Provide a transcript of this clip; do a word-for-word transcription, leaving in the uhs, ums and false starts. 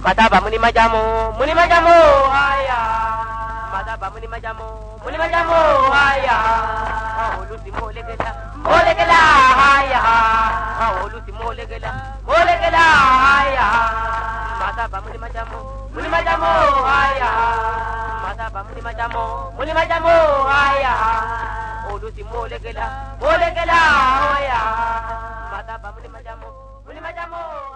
Mataba muni majamu, muni majamu, aya. Mataba muni majamu, muni majamu, aya. Olusi molegela, molegela, aya. Olusi molegela, molegela, aya. Mataba muni majamu, muni majamu, aya. Mataba muni majamu, muni majamu, aya. Olusi molegela, molegela, aya. Mataba muni majamu, muni majamu.